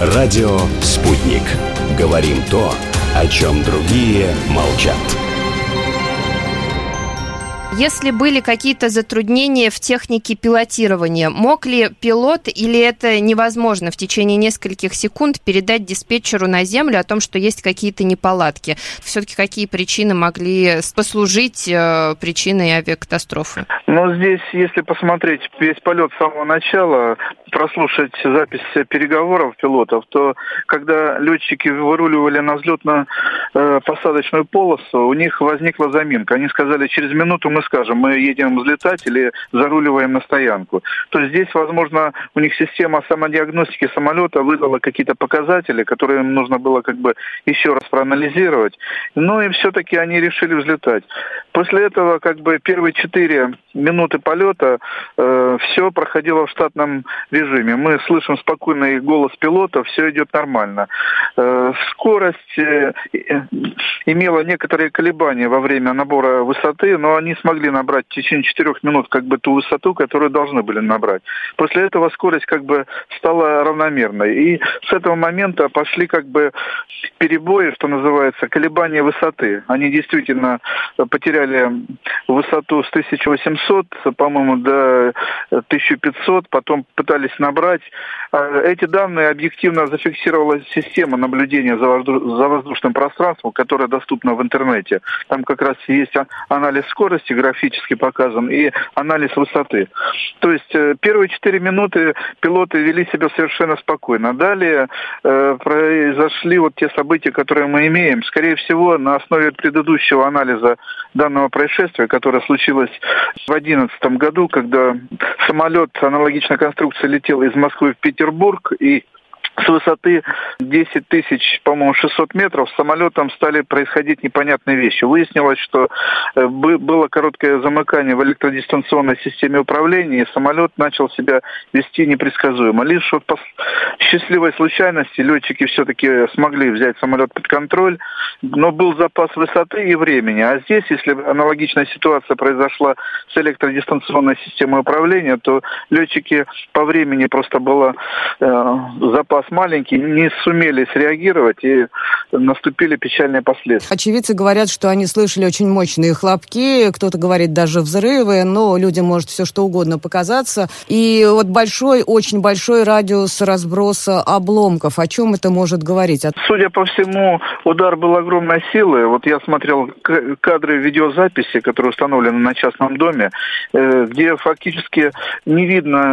Радио «Спутник». Говорим то, о чем другие молчат. Если были какие-то затруднения в технике пилотирования, мог ли пилот, или это невозможно в течение нескольких секунд передать диспетчеру на землю о том, что есть какие-то неполадки? Все-таки какие причины могли послужить причиной авиакатастрофы? Здесь, если посмотреть весь полет с самого начала, прослушать запись переговоров пилотов, то когда летчики выруливали на взлетно-посадочную полосу, у них возникла заминка. Они сказали, через минуту мы скажем, мы едем взлетать или заруливаем на стоянку. То есть здесь, возможно, у них система самодиагностики самолета выдала какие-то показатели, которые им нужно было еще раз проанализировать. И все-таки они решили взлетать. После этого первые 4 минуты полета все проходило в штатном режиме. Мы слышим спокойный голос пилота, все идет нормально. Скорость имела некоторые колебания во время набора высоты, но они смогли набрать в течение 4 минут ту высоту, которую должны были набрать. После этого скорость стала равномерной. И с этого момента пошли перебои, что называется, колебания высоты. Они действительно потеряли высоту с 1800, по-моему, до 1500, потом пытались набрать. Эти данные объективно зафиксировала система наблюдения за воздушным пространством, которая доступна в интернете. Там как раз есть анализ скорости, графически показан, и анализ высоты. То есть первые 4 минуты пилоты вели себя совершенно спокойно. Далее произошли те события, которые мы имеем. Скорее всего, на основе предыдущего анализа данного происшествия, которое случилось в 2011 году, когда самолет аналогичной конструкции летел из Москвы в Петербург, и с высоты 10 тысяч, по-моему, 600 метров с самолетом стали происходить непонятные вещи. Выяснилось, что было короткое замыкание в электродистанционной системе управления, и самолет начал себя вести непредсказуемо. Лишь по счастливой случайности летчики все-таки смогли взять самолет под контроль, но был запас высоты и времени. А здесь, если аналогичная ситуация произошла с электродистанционной системой управления, то летчики по времени просто было запас маленький, не сумели среагировать, и наступили печальные последствия. Очевидцы говорят, что они слышали очень мощные хлопки, кто-то говорит даже взрывы, но людям может все что угодно показаться. И очень большой радиус разброса обломков. О чем это может говорить? Судя по всему, удар был огромной силы. Я смотрел кадры видеозаписи, которые установлены на частном доме, где фактически не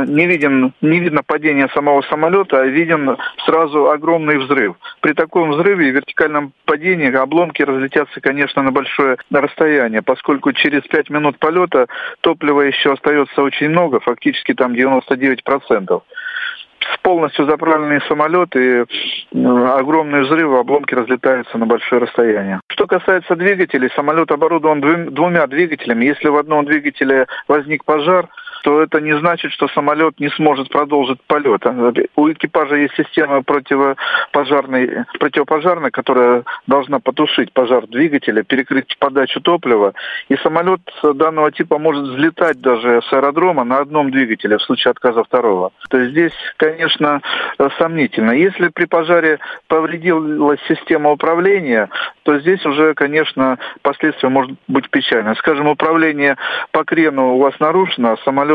видно падения самого самолета, а виден сразу огромный взрыв. При таком взрыве и вертикальном падении обломки разлетятся, конечно, на большое расстояние, поскольку через 5 минут полета топлива еще остается очень много, фактически там 99%. Полностью заправленный самолет и огромные взрывы, обломки разлетаются на большое расстояние. Что касается двигателей, самолет оборудован 2 двигателями. Если в одном двигателе возник пожар, то это не значит, что самолет не сможет продолжить полет. У экипажа есть система противопожарная, которая должна потушить пожар двигателя, перекрыть подачу топлива. И самолет данного типа может взлетать даже с аэродрома на одном двигателе в случае отказа второго. То есть здесь, конечно, сомнительно. Если при пожаре повредилась система управления, то здесь уже, конечно, последствия может быть печально. Скажем, управление по крену у вас нарушено, а самолет,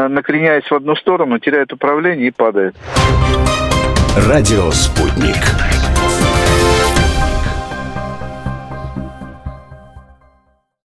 накреняясь в одну сторону, теряет управление и падает. Радио «Спутник».